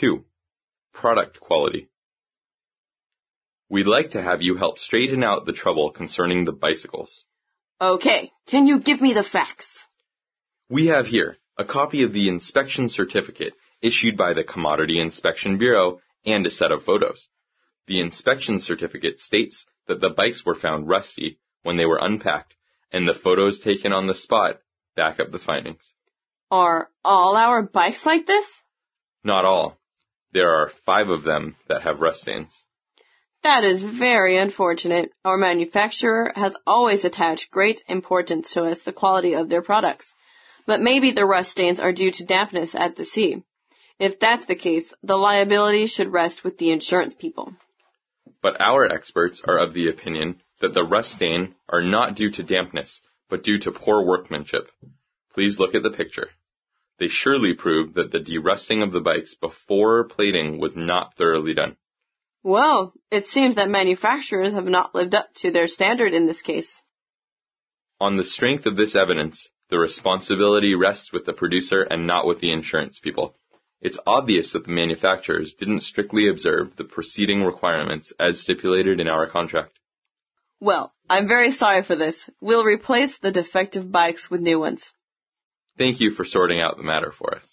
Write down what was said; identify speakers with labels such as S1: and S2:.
S1: 2. Product quality. We'd like to have you help straighten out the trouble concerning the bicycles.
S2: Okay, can you give me the facts?
S1: We have here a copy of the inspection certificate issued by the Commodity Inspection Bureau and a set of photos. The inspection certificate states that the bikes were found rusty when they were unpacked, and the photos taken on the spot back up the findings.
S2: Are all our bikes like this?
S1: Not all. There are 5 of them that have rust stains.
S2: That is very unfortunate. Our manufacturer has always attached great importance to us the quality of their products. But maybe the rust stains are due to dampness at the sea. If that's the case, the liability should rest with the insurance people.
S1: But our experts are of the opinion that the rust stains are not due to dampness, but due to poor workmanship. Please look at the picture. They surely prove that the derusting of the bikes before plating was not thoroughly done.
S2: Well, it seems that manufacturers have not lived up to their standard in this case.
S1: On the strength of this evidence, the responsibility rests with the producer and not with the insurance people. It's obvious that the manufacturers didn't strictly observe the preceding requirements as stipulated in our contract.
S2: Well, I'm very sorry for this. We'll replace the defective bikes with new ones.
S1: Thank you for sorting out the matter for us.